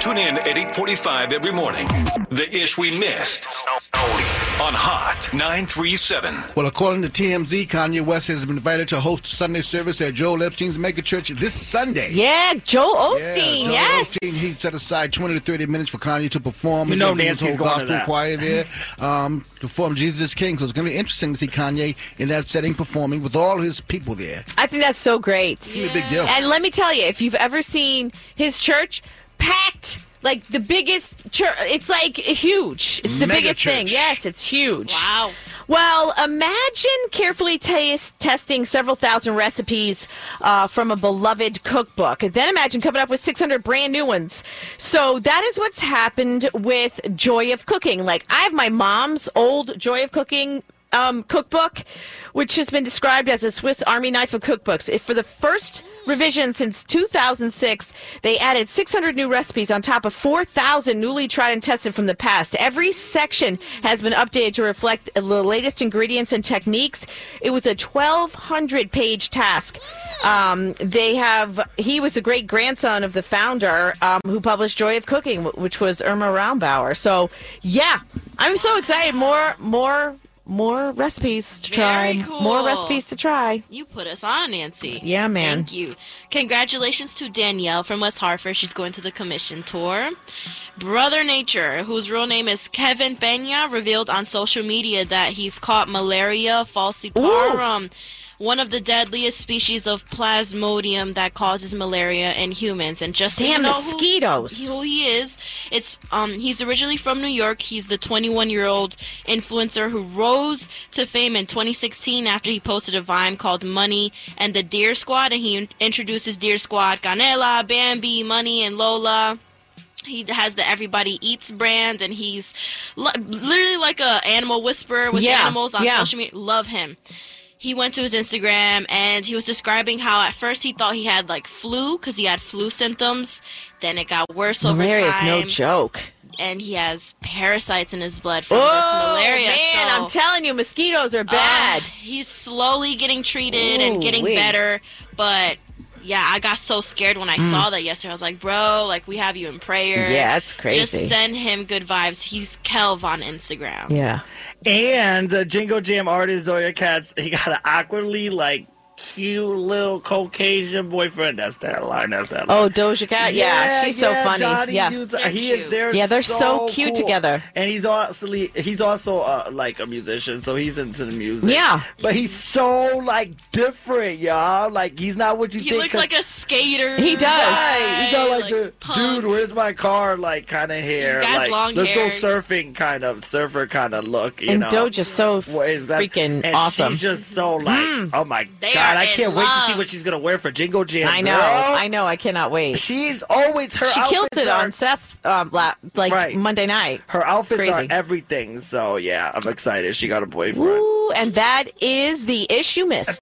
Tune in at 8:45 every morning. The Ish We Missed. On Hot 937. Well, according to TMZ, Kanye West has been invited to host a Sunday service at Joel Epstein's megachurch this Sunday. Yeah, Joel Osteen, yes. Osteen, he set aside 20 to 30 minutes for Kanye to perform. You know Nancy's going gospel to that. choir there, perform Jesus is King. So it's going to be interesting to see Kanye in that setting performing with all his people there. I think that's so great. It's a big deal. And let me tell you, if you've ever seen his church, packed, like the biggest church. It's like huge. It's the biggest thing. Yes, it's huge. Wow. Well, imagine carefully testing several thousand recipes from a beloved cookbook. And then imagine coming up with 600 brand new ones. So that is what's happened with Joy of Cooking. Like, I have my mom's old Joy of Cooking cookbook, which has been described as a Swiss Army knife of cookbooks. For the first revision since 2006, they added 600 new recipes on top of 4,000 newly tried and tested from the past. Every section has been updated to reflect the latest ingredients and techniques. It was a 1,200-page task. He was the great grandson of the founder who published Joy of Cooking, which was Irma Rombauer. So, yeah, I'm so excited. More recipes to try. Very cool. More recipes to try. You put us on, Nancy. Yeah, man. Thank you. Congratulations to Danielle from West Hartford. She's going to the commission tour. Brother Nature, whose real name is Kevin Pena, revealed on social media that he's caught malaria falciparum, one of the deadliest species of plasmodium that causes malaria in humans. And just so you know mosquitoes. who he is, he's originally from New York. He's the 21-year-old influencer who rose to fame in 2016 after he posted a Vine called Money and the Deer Squad, and he introduces Deer Squad, Canela, Bambi, Money, and Lola. He has the Everybody Eats brand, and he's literally like a animal whisperer with animals on social media. Love him. He went to his Instagram, and he was describing how at first he thought he had like flu because he had flu symptoms. Then it got worse over time. Malaria is no joke. And he has parasites in his blood from this malaria. Man, so, I'm telling you, mosquitoes are bad. He's slowly getting treated and getting better, but yeah, I got so scared when I saw that yesterday. I was like, bro, like, we have you in prayer. Yeah, it's crazy. Just send him good vibes. He's Kelv on Instagram. Yeah. And Jingo Jam artist Zoya Katz, he got an awkwardly, like, cute little Caucasian boyfriend. That's that line. Oh, Doja Cat? Yeah, she's so funny. Johnny, yeah. They're so cute cool together. And he's also like a musician, so he's into the music. Yeah. But he's so like different, y'all. Like he's not what you He think. looks like a skater. He does. Right. He got like the punk. dude, where's my car? Like kind of hair. He got like long let's hair. go surfer kind of look. You And know. Doja's so Is that- freaking and awesome. She's just so like, oh my They god, are I in can't wait to see love. what she's gonna wear for Jingo Jam. I know. girl. I know. I cannot wait. She's always her. She killed outfits it are- on Seth Right. Monday night. Her outfits Crazy. are everything. So yeah, I'm excited. She got a boyfriend. Ooh, and that is the issue missed.